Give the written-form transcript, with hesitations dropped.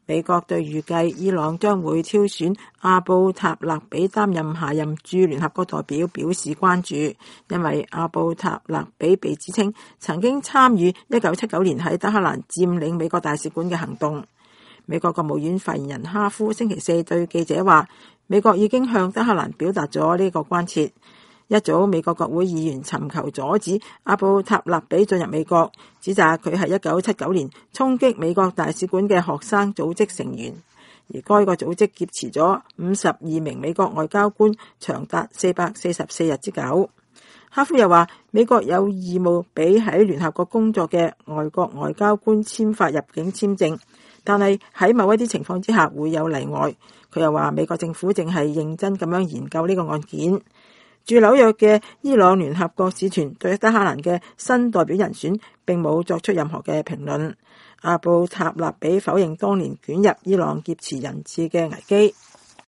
美國對預計伊朗將會挑選阿布塔勒比擔任下任駐聯合國代表表示關注，因為阿布塔勒比被指稱曾經參與1979年喺德黑蘭佔領美國大使館嘅行動。美國國務院發言人哈夫星期四對記者話，美國已經向德黑蘭表達咗呢個關切。一早美國國會議員尋求阻止阿布塔勒比進入美國，指責佢係1979年衝擊美國大使館嘅學生組織成員，而該個組織劫持咗52名美國外交官，長達444日之久。哈夫又話，美國有義務俾喺聯合國工作嘅外國外交官簽發入境簽證，但係喺某一啲情況之下會有例外。佢又話，美國政府正係認真咁樣研究呢個案件。駐紐約嘅伊朗聯合國使團對德黑蘭嘅新代表人選並冇作出任何嘅評論。阿布塔勒比否認當年捲入伊朗劫持人質嘅危機。